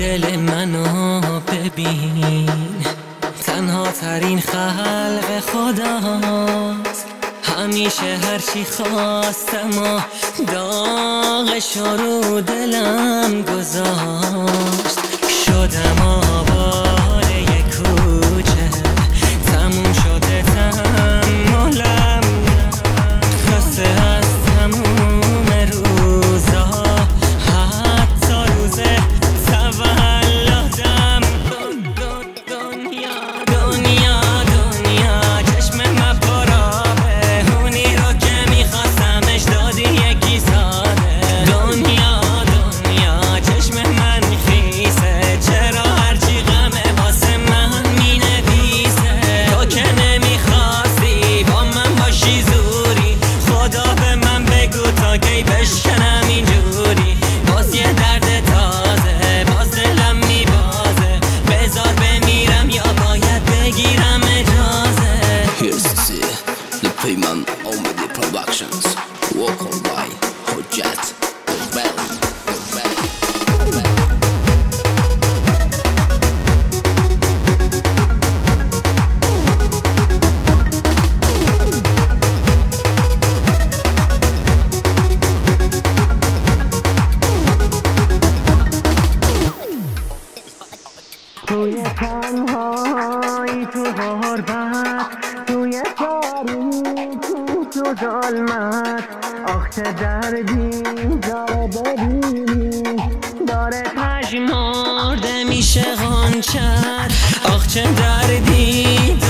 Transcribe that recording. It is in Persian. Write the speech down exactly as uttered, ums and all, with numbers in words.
دل منو ببین، تنها ترین خلق خداست. همیشه هرچی خواستم و داغش رو دلم گذاشت. شدم آواره یک کوچه، تموم شده تحملم، خسته از تموم روزا، حتی روز تولدم. دنیا دنیا دنیا چشم من پرابه، اونی رو که میخواستمش دادی یکی ساده. دنیا دنیا چشم من خیسه، چرا هرچی غمه واسه من مینویسه. تو که نمیخواستی با من باشی زوری، خدا به من بگو تا کی بشکنم اینجوری. باز یه درد تازه، باز دلم میبازه، بذار بمیرم یا باید بگیرم اجازه. Here's to see the Payman Omedi Productions. Walk on by Hojat Bell. توی تنهایی، تو غربت، توی تاریکی، تو ظلمت، آخ چه دردی داره ببینی، داره پژمرده میشه غنچت. آخ چه دردی